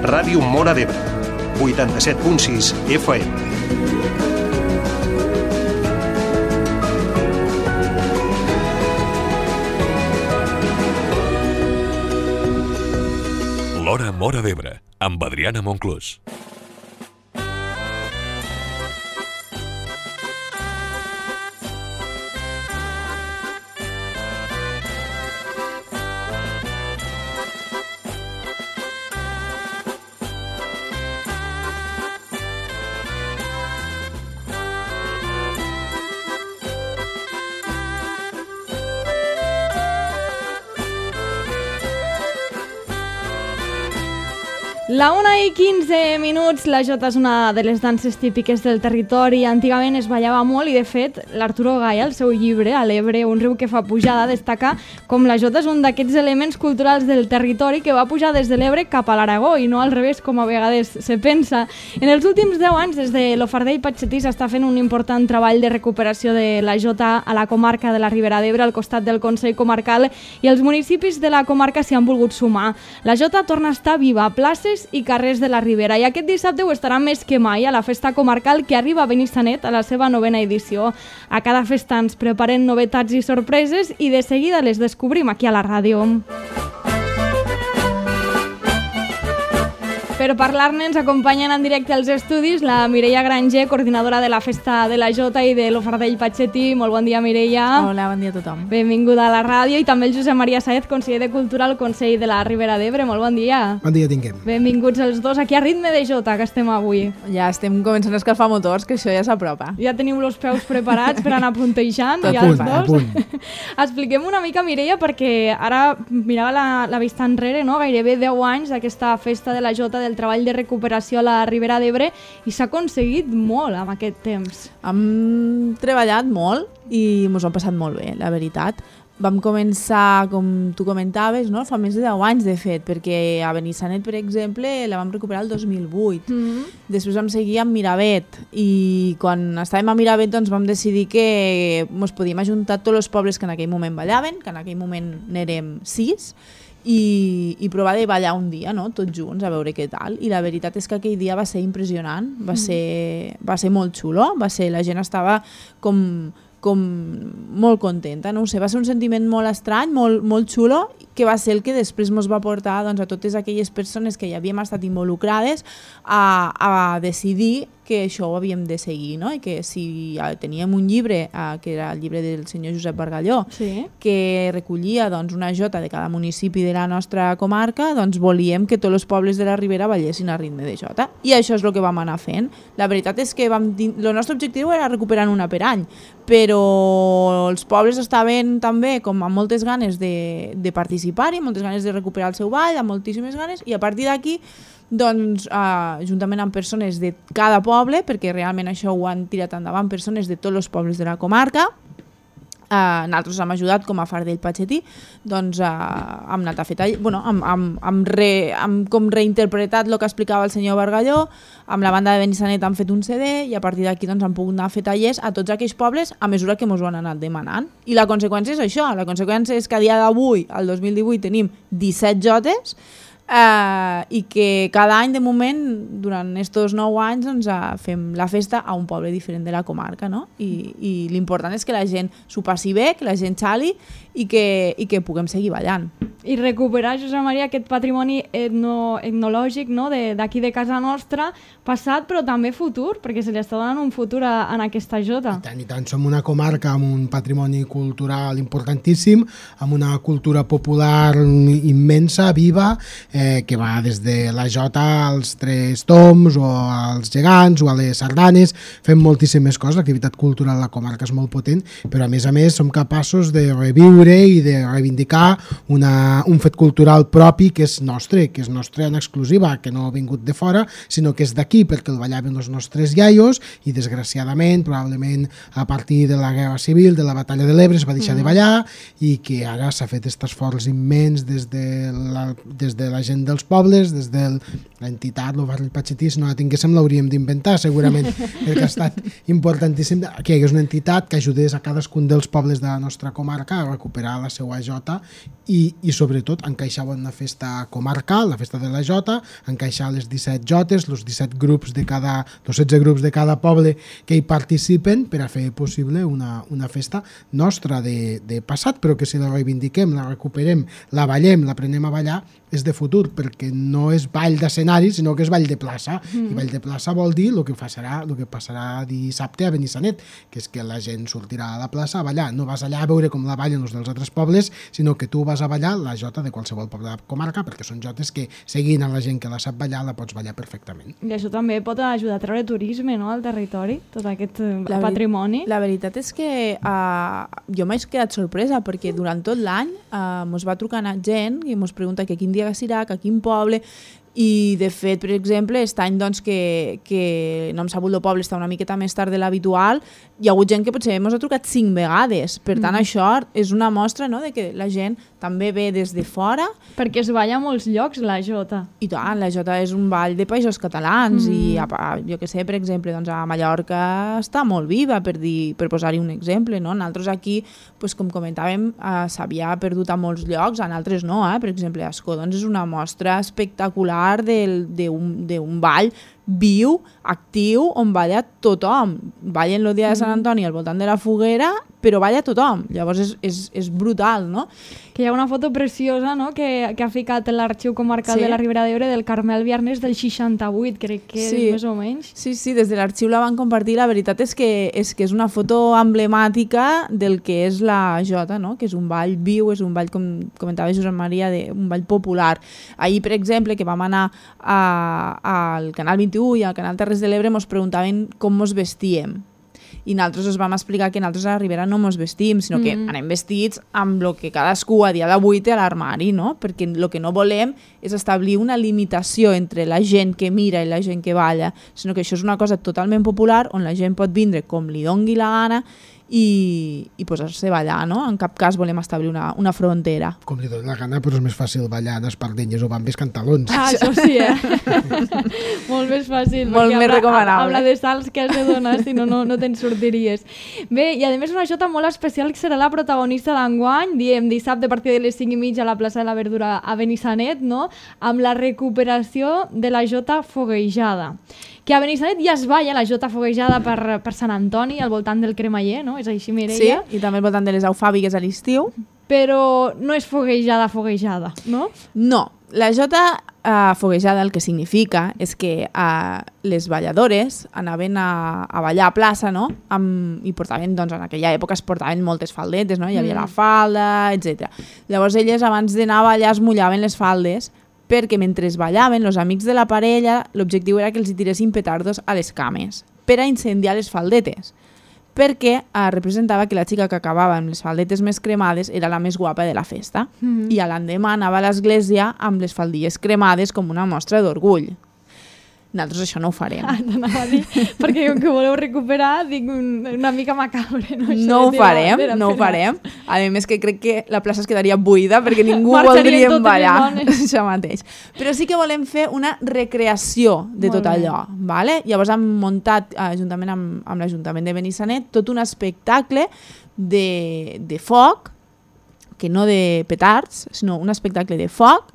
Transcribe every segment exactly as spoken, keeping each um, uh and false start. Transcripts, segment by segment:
Ràdio Móra d'Ebre, vuitanta-set punt sis F M. L'Hora Móra d'Ebre, amb Adriana Monclús. La una i quinze minuts, la jota és una de les danses típiques del territori. Antigament es ballava molt i, de fet, l'Arturo Gaya, al seu llibre, A l'Ebre, un riu que fa pujada, destaca com la jota és un d'aquests elements culturals del territori que va pujar des de l'Ebre cap a l'Aragó i no al revés, com a vegades se pensa. En els últims deu anys, des de l'Ofardell Patxetí, s'està fent un important treball de recuperació de la jota a la comarca de la Ribera d'Ebre, al costat del Consell Comarcal, i els municipis de la comarca s'hi han volgut sumar. La jota torna a estar viva a places i carrers de la Ribera, i aquest dissabte ho estarà més que mai a la festa comarcal que arriba a Benissanet a la seva novena edició. A cada festa ens preparen novetats i sorpreses i de seguida les descobrim aquí a la ràdio. Per parlar-ne ens acompanyen en directe als estudis la Mireia Granger, coordinadora de la Festa de la Jota i de l'Ofardell Patxetí. Molt bon dia, Mireia. Hola, bon dia a tothom. Benvinguda a la ràdio. I també el Josep Maria Saez, conseller de Cultura al Consell de la Ribera d'Ebre. Molt bon dia. Bon dia, tinguem. Benvinguts els dos aquí a Ritme de Jota, que estem avui. Ja estem començant a escalfar motors, que això ja s'apropa. Ja teniu els peus preparats per anar puntejant, a ja punt, els a dos. punt. Expliquem una mica, Mireia, perquè ara mirava la, la vista enrere, no? Gairebé deu anys d'aquesta Festa de la Jota, del treball de recuperació a la Ribera d'Ebre, i s'ha aconseguit molt amb aquest temps. Hem treballat molt i ens ho hem passat molt bé, la veritat. Vam començar, com tu comentaves, no? Fa més de deu anys, de fet, perquè a Benissanet, per exemple, la vam recuperar el dos mil vuit. Mm-hmm. Després vam seguir amb Miravet, i quan estàvem a Miravet doncs vam decidir que ens podíem ajuntar tots els pobles que en aquell moment ballaven, que en aquell moment n'érem sis, i, i provar de ballar un dia, no? Tots junts, a veure què tal. I la veritat és que aquell dia va ser impressionant, va ser, va ser molt xulo, va ser, la gent estava com, com molt contenta, no ho sé, va ser un sentiment molt estrany, molt, molt xulo, que va ser el que després ens va portar, doncs, a totes aquelles persones que ja havíem estat involucrades a, a decidir que això ho havíem de seguir, no? I que si teníem un llibre, eh, que era el llibre del senyor Josep Bargalló, sí, que recollia doncs, una jota de cada municipi de la nostra comarca, doncs volíem que tots els pobles de la Ribera ballessin a ritme de jota. I això és el que vam anar fent. La veritat és que vam dir, el nostre objectiu era recuperar una per any, però els pobles estaven també com amb moltes ganes de, de participar-hi, moltes ganes de recuperar el seu ball, amb moltíssimes ganes, i a partir d'aquí doncs, eh, juntament amb persones de cada poble, perquè realment això ho han tirat endavant persones de tots els pobles de la comarca, eh, nosaltres hem ajudat com a Fardell Patxetí, doncs eh, hem anat a fer tall... bueno, hem, hem, hem, re, hem com reinterpretat el que explicava el senyor Bargalló, amb la banda de Benissanet hem fet un C D i a partir d'aquí doncs, hem pogut anar a fer tallers a tots aquells pobles a mesura que ens ho han anat demanant. I la conseqüència és això, la conseqüència és que a dia d'avui, al dos mil divuit, tenim disset jotes, Uh, i que cada any de moment durant aquests nou anys doncs, uh, fem la festa a un poble diferent de la comarca, no? I, i l'important és que la gent s'ho passi bé, que la gent xali i que, i que puguem seguir ballant. I recuperar, Josep Maria, aquest patrimoni etno, etnològic, no? d'aquí de, de casa nostra, passat però també futur, perquè se li està donant un futur a, a aquesta jota. I tant, i tant, som una comarca amb un patrimoni cultural importantíssim, amb una cultura popular immensa, viva, eh, que va des de la jota als tres toms o als gegants o a les sardanes, fem moltíssimes coses, l'activitat cultural a la comarca és molt potent, però a més a més som capaços de reviure i de reivindicar una, un fet cultural propi que és nostre, que és nostre en exclusiva, que no ha vingut de fora, sinó que és d'aquí, perquè el ballaven els nostres iaios i desgraciadament, probablement a partir de la Guerra Civil, de la Batalla de l'Ebre es va deixar mm. de ballar i que ara s'ha fet aquest esforç immens des de la, des de la gent dels pobles, des de l'entitat, el barri Patxetí, si no la tinguéssim l'hauríem d'inventar segurament, perquè ha estat importantíssim que hi hagués una entitat que ajudés a cadascun dels pobles de la nostra comarca a recuperar la seva jota i, i sobretot encaixar una festa comarcal, la festa de la jota, encaixar les disset jotes, els disset grups de cada, els setze grups de cada poble que hi participen per a fer possible una, una festa nostra de, de passat, però que si la reivindiquem, la recuperem, la ballem, la prenem a ballar, és de futur, perquè no és ball d'escenari, sinó que és ball de plaça. Mm. I ball de plaça vol dir el que passarà, el que passarà dissabte a Benissanet, que és que la gent sortirà a la plaça a ballar. No vas allà a veure com la ballen els dels altres pobles, sinó que tu vas a ballar la jota de qualsevol poble de la comarca, perquè són jotes que, seguint a la gent que la sap ballar, la pots ballar perfectament. I això també pot ajudar a treure turisme, no?, al territori, tot aquest la patrimoni. La veritat és que uh, jo m'he quedat sorpresa, perquè durant tot l'any uh, mos va trucar gent i mos pregunta que quin dia Sirac, a quin poble, i de fet, per exemple, aquest any doncs, que, que no hem sabut el poble està una miqueta més tard de l'habitual, hi ha hagut gent que potser ens ha trucat cinc vegades, per tant mm. això és una mostra, no?, de que la gent també ve des de fora. Perquè es balla a molts llocs la jota. I tant, la jota és un ball de països catalans mm. i a, jo que sé, per exemple, doncs a Mallorca està molt viva, per, dir, per posar-hi un exemple, no? Nosaltres aquí, pues, com comentàvem, s'havia perdut a molts llocs, en altres no, eh? Per exemple, a Escó doncs, és una mostra espectacular d'un ball viu, actiu, on balla tothom. Ballen el dia de Sant Antoni al voltant de la foguera, però balla tothom. Llavors és, és, és brutal, no? Que hi ha una foto preciosa, no?, que, que ha ficat l'Arxiu Comarcal sí. de la Ribera d'Ebre del Carmel Viernes del seixanta-vuit, crec que sí. és més o menys. Sí, sí, des de l'arxiu la van compartir. La veritat és que és, que és una foto emblemàtica del que és la jota, no?, que és un ball viu, és un ball, com comentava Josep Maria, de, un ball popular. Ahir, per exemple, que vam anar al Canal vint-i-u i al Canal Terres de l'Ebre, mos preguntaven com mos vestíem. I nosaltres us vam explicar que nosaltres a la Ribera no mos vestim, sinó que mm. anem vestits amb el que cadascú a dia d'avui té a l'armari, no? Perquè el que no volem és establir una limitació entre la gent que mira i la gent que balla, sinó que això és una cosa totalment popular on la gent pot vindre com li dongui la gana i, i posar-se a ballar, no? En cap cas volem establir una, una frontera. Com li doni la gana, però és més fàcil ballar en espardenyes o bambes cantalons. Ah, això sí, eh? Molt més fàcil. Molt més recomanable. Amb la de salts que has de donar, si no, no, no te'n sortiries. Bé, i a més una jota molt especial que serà la protagonista d'enguany, diem dissabte a partir de les cinc i mitja a la plaça de la Verdura a Benissanet, no?, amb la recuperació de la jota foguejada. Que a Benissanet ja es balla la jota foguejada per, per Sant Antoni, al voltant del Cremaller, no? És així, Mireia? Sí, i també al voltant de les eufàbigues a l'estiu. Però no és foguejada, foguejada, no? No, la jota uh, foguejada el que significa és que uh, les balladores anaven a, a ballar a plaça, no? Amb, i portaven, doncs en aquella època es portaven moltes faldetes, no? Hi havia mm. la falda, etcètera. Llavors elles abans d'anar a ballar es mullaven les faldes perquè mentre ballaven, els amics de la parella, l'objectiu era que els tiressin petardos a les cames per a incendiar les faldetes, perquè eh, representava que la xica que acabava amb les faldetes més cremades era la més guapa de la festa. Mm-hmm. I a l'endemà anava a l'església amb les faldilles cremades com una mostra d'orgull. Nosaltres això no ho farem. Ah, t'anava a dir, perquè com que voleu recuperar, dic un, una mica macabre. No, això no ho farem, no ho farem. A més que crec que la plaça es quedaria buida perquè ningú voldria ballar. Això mateix. Però sí que volem fer una recreació de tot allò. Vale? Llavors hem muntat, juntament amb, amb l'Ajuntament de Benissanet, tot un espectacle de, de foc, que no de petards, sinó un espectacle de foc,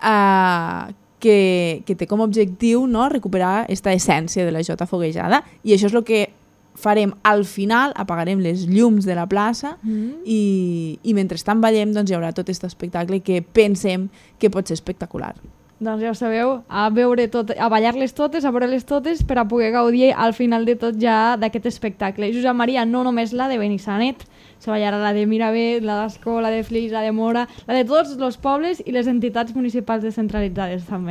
eh, Que, que té com a objectiu, no?, recuperar aquesta essència de la jota foguejada, i això és el que farem al final. Apagarem les llums de la plaça mm. i, i mentrestant ballem, doncs hi haurà tot aquest espectacle que pensem que pot ser espectacular. Doncs ja ho sabeu, a veure tot, a ballar-les totes, a veure-les totes per a poder gaudir al final de tot ja d'aquest espectacle. Josep Maria, no només la de Benissanet, se ballarà la de Miravet, la d'Ascó, la de Flix, la de Mora, la de tots els pobles i les entitats municipals descentralitzades també.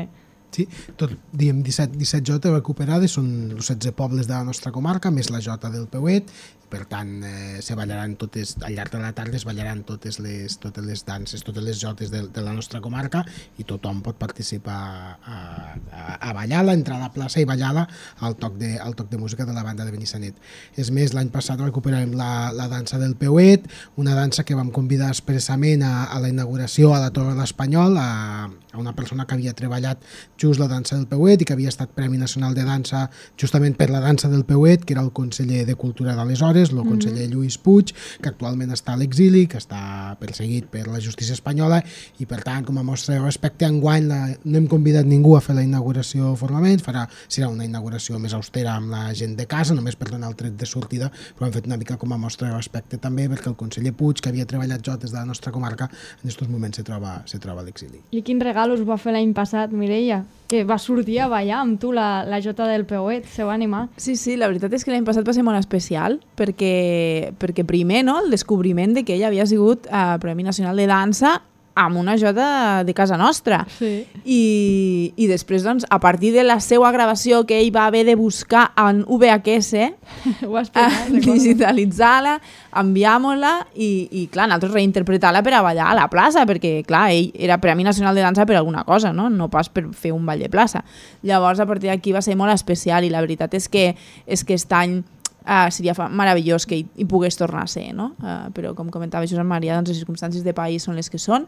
Sí, tot, diem, disset, disset jotes recuperades, són els setze pobles de la nostra comarca, més la jota del Peuet, per tant, eh, se ballaran totes, al llarg de la tarda es ballaran totes les, totes les danses, totes les jotes de, de la nostra comarca i tothom pot participar a, a, a ballar-la, entrar a la plaça i ballar-la al toc de, al toc de música de la banda de Benissanet. És més, l'any passat recuperarem la, la dansa del Peuet, una dansa que vam convidar expressament a, a la inauguració a la Torre de l'Espanyol, a, a una persona que havia treballat just la dansa del Peuet i que havia estat Premi Nacional de Dansa justament per la dansa del Peuet, que era el conseller de Cultura d'aleshores, el conseller Lluís Puig, que actualment està a l'exili, que està perseguit per la justícia espanyola i per tant, com a mostra de respecte, enguany la, no hem convidat ningú a fer la inauguració formalment, farà, serà una inauguració més austera amb la gent de casa, només per donar el tret de sortida, però hem fet una mica com a mostra de respecte també perquè el conseller Puig, que havia treballat jotes de la nostra comarca, en aquests moments se troba, se troba a l'exili. I quin regal us va fer l'any passat, Mireia? Que va sortir a ballar amb tu la, la jota del Peuet, se va animar. Sí, sí, la veritat és que l'any passat va ser molt especial perquè, perquè primer, no?, el descobriment de que ella havia sigut eh, Premi Nacional de Dansa amb una jota de casa nostra. Sí. I, i després, doncs, a partir de la seva gravació que ell va haver de buscar en V H S, Ho has explicat, eh, digitalitzar-la, enviar-la i, i, clar, nosaltres reinterpretar-la per a ballar a la plaça, perquè, clar, ell era Premi Nacional de Dansa per alguna cosa, no? No pas per fer un ball de plaça. Llavors, a partir d'aquí va ser molt especial i la veritat és que, és que aquest any Uh, seria meravellós que hi, hi pogués tornar a ser, no? Uh, però com comentava Josep Maria, doncs les circumstàncies de país són les que són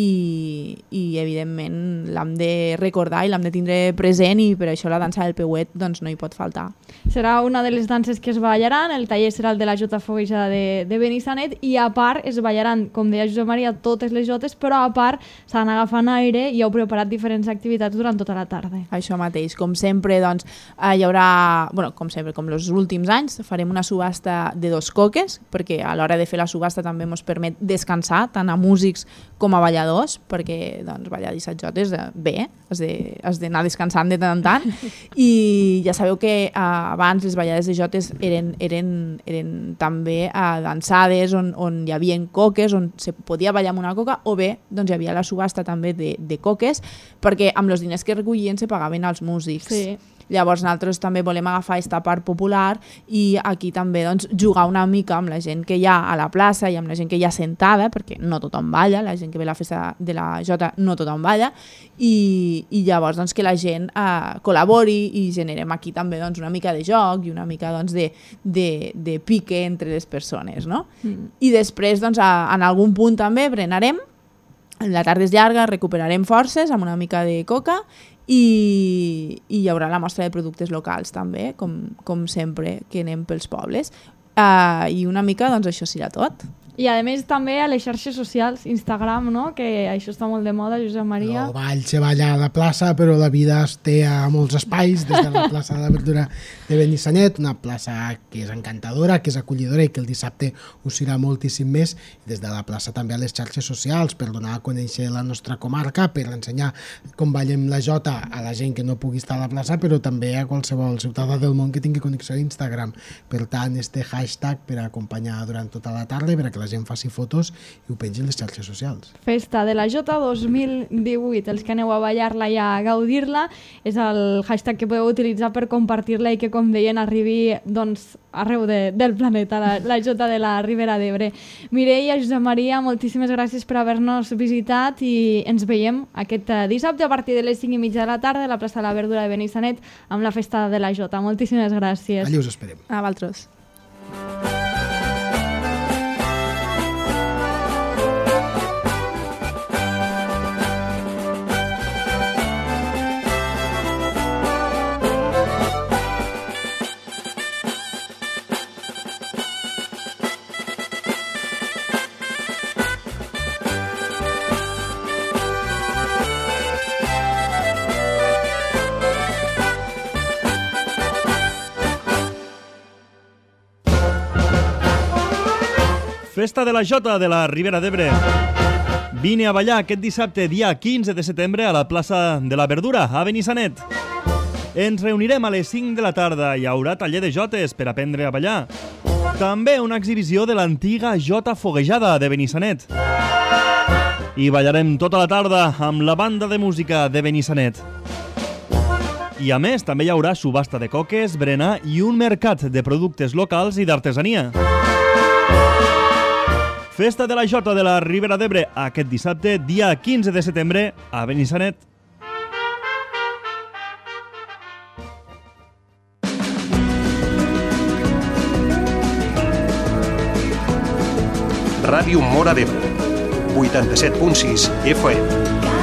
i, i evidentment l'hem de recordar i l'hem de tindre present i per això la dansa del Peuet doncs, no hi pot faltar. Serà una de les danses que es ballaran, el taller serà el de la jota foguejada de, de Benissanet i a part es ballaran, com deia Josep Maria, totes les jotes, però a part s'han agafant aire i heu preparat diferents activitats durant tota la tarda. Això mateix, com sempre, doncs, uh, hi haurà, bueno, com sempre, com els últims anys, farem una subhasta de dos coques, perquè a l'hora de fer la subhasta també ens permet descansar, tant a músics com a balladors, perquè doncs, ballar disset jotes bé, has d'anar descansant de tant en tant, i ja sabeu que eh, abans les ballades de jotes eren, eren, eren també eh, dansades on, on hi havia coques, on se podia ballar amb una coca, o bé doncs, hi havia la subhasta també de, de coques, perquè amb els diners que recollien se pagaven als músics. Sí. Llavors nosaltres també volem agafar aquesta part popular i aquí també doncs, jugar una mica amb la gent que hi ha a la plaça i amb la gent que hi ha sentada, perquè no tothom balla, la gent que ve a la festa de la jota no tothom balla, i, i llavors doncs, que la gent eh, col·labori i generem aquí també doncs, una mica de joc i una mica doncs, de, de, de pique entre les persones. No? Mm. I després doncs, a, en algun punt també berenarem, la tarda és llarga, recuperarem forces amb una mica de coca i, i hi haurà la mostra de productes locals també, com, com sempre que anem pels pobles. Uh, I una mica, doncs, això serà tot. I a més també a les xarxes socials, Instagram, no? Que això està molt de moda, Josep Maria. El ball se balla a la plaça, però la vida es té a molts espais, des de la plaça de la Verdura de Benissanet, una plaça que és encantadora, que és acollidora i que el dissabte ho serà moltíssim més, des de la plaça també a les xarxes socials, per donar a conèixer la nostra comarca, per ensenyar com ballem la jota a la gent que no pugui estar a la plaça, però també a qualsevol ciutadà del món que tingui connexió a Instagram. Per tant, este hashtag per acompanyar durant tota la tarda, perquè la gent faci fotos i ho pengi en les xarxes socials. Festa de la Jota dos mil divuit. Els que aneu a ballar-la i a gaudir-la és el hashtag que podeu utilitzar per compartir-la i que, com deien, arribi doncs, arreu de, del planeta, la, la Jota de la Ribera d'Ebre. Mireia, Josep Maria, moltíssimes gràcies per haver-nos visitat i ens veiem aquest dissabte a partir de les cinc i mitja de la tarda a la plaça de la Verdura de Benissanet amb la Festa de la Jota. Moltíssimes gràcies. Allà us esperem. A vosaltres. Festa de la Jota de la Ribera d'Ebre. Vine a ballar aquest dissabte, dia quinze de setembre, a la plaça de la Verdura, a Benissanet. Ens reunirem a les cinc de la tarda. Hi haurà taller de jotes per aprendre a ballar. També una exhibició de l'antiga jota foguejada de Benissanet. I ballarem tota la tarda amb la banda de música de Benissanet. I a més, també hi haurà subhasta de coques, berenar i un mercat de productes locals i d'artesania. Festa de la Jota de la Ribera d'Ebre aquest dissabte, dia quinze de setembre, a Benissanet. Ràdio Móra d'Ebre, vuitanta-set punt sis F M.